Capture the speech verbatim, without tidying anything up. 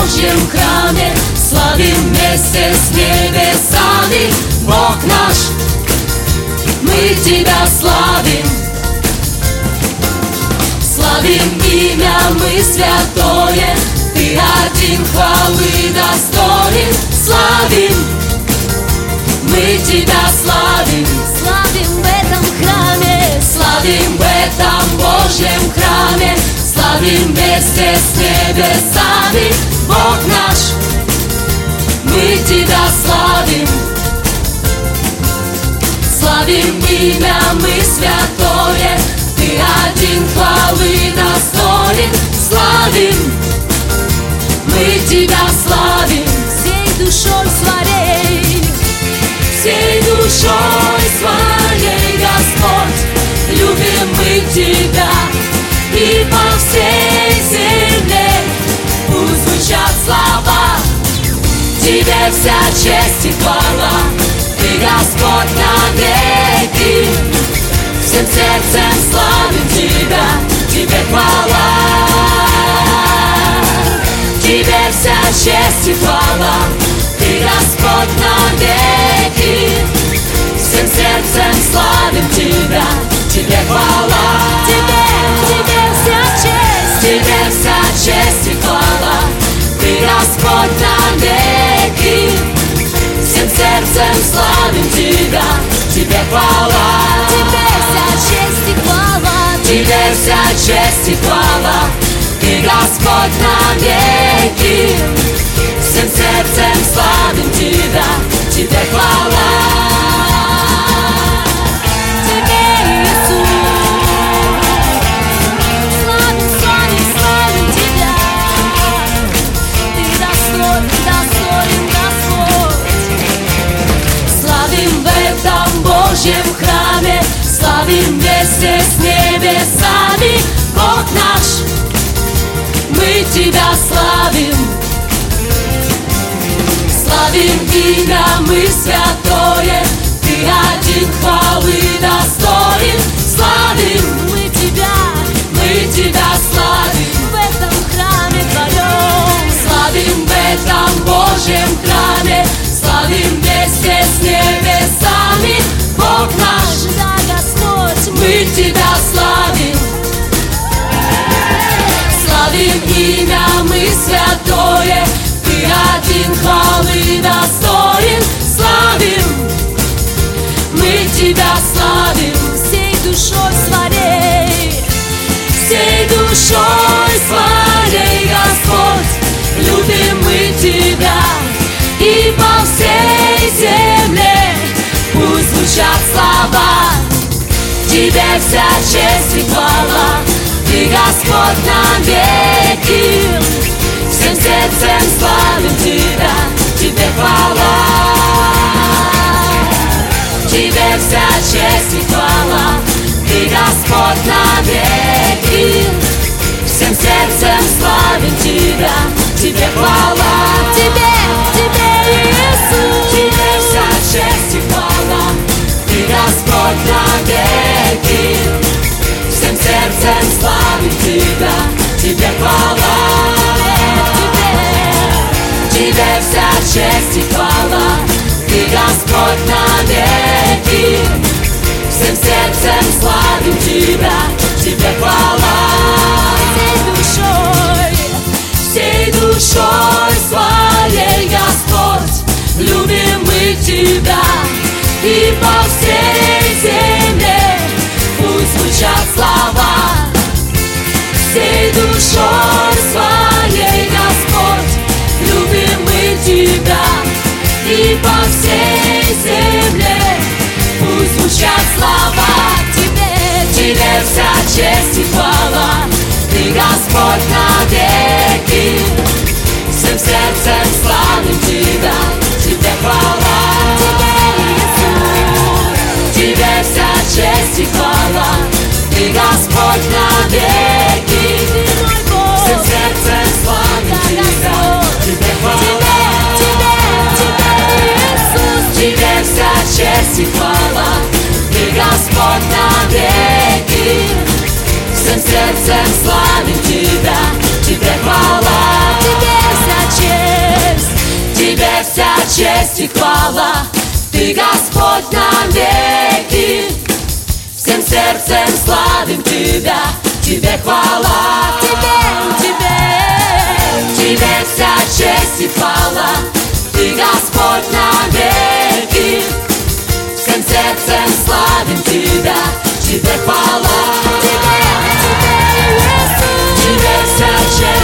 Божьем храме, славим вместе с небесами. Бог наш, мы Тебя славим. Славим имя мы святое, Ты один хвалы достоин. Славим, мы Тебя славим. Славим в этом храме, Славим в этом Божьем храме, славим вместе с небесами. Бог наш, мы Тебя славим. Славим имя мы святое, Ты один хвалы достоин. Славим, мы Тебя славим. всей душой своей, Всей душой своей, Господь, любим мы Тебя. И по всей земле пусть звучат слова, Тебе вся честь и хвала. Ты Господь навеки, всем сердцем славим Тебя. Тебе хвала, Тебе вся честь и хвала. Ты Господь навеки, всем сердцем славим Тебя. Тебе хвала, Тебе, Тебе вся честь, Тебе вся честь и хвала. Ты Господь навеки, всем сердцем славим Тебя. Тебе хвала, Тебе вся честь и хвала, Тебе вся честь и хвала. Ты Господь навеки, всем сердцем славим Тебя. Тебе хвала, Тебе, Иисус. Славим, славим, славим Тебя. Ты достоин, достоин, Господь. славим в этом Божьем храме, славим вместе с небесами. Бог наш, мы Тебя славим. Славим имя мы святое, Ты один хвалы достоин. Славим, Мы Тебя мы Тебя славим. в этом храме Твоем. Славим в этом Божьем храме, славим вместе с небесами. Бог наш, Да, Господь, мы Тебя славим. Славим имя мы святое, Ты один хвалы достоин. Славим, мы Тебя славим. всей душой своей, Всей душой своей, Господь, любим мы Тебя. И по всей земле пусть звучат слова, Тебе вся честь и хвала. Ты Господь навеки, всем сердцем славим Тебя. Тебе хвала, Тебе вся честь и хвала. Ты Господь навеки, всем сердцем славим Тебя. Тебе хвала, Тебе, Тебе, Иисус. Тебе вся честь и хвала. Ты Господь навеки, всем сердцем славим Тебя. Тебе хвала, Тебе вся честь и хвала. Ты Господь навеки, всем сердцем славим Тебя. Тебе хвала, Всей душой, всей душой своей, Господь, любим мы Тебя. И по всей земле пусть звучат слова, всей душой своей, Господь, любим мы Тебя. И по всей земле пусть звучат слова, Тебе, Тебе вся честь и хвала. Ты Господь навеки, всем сердцем славим Тебя. Тебе хвала, Тебе вся честь и хвала. Ты Господь навеки, Ты мой Бог. всем сердцем славим Тебя. Тебе хвала, Тебе вся честь и хвала. Ты Господь навеки, всем сердцем славим Тебя. Тебе хвала, Тебе вся честь и хвала, Ты Господь навеки. Всем сердцем славим Тебя, Тебе хвала. Тебе, Тебе, Тебе вся честь и хвала, Ты Господь навеки. Всем сердцем славим Тебя, Тебе хвала. Тебе, Тебе, Иисус. Тебе вся честь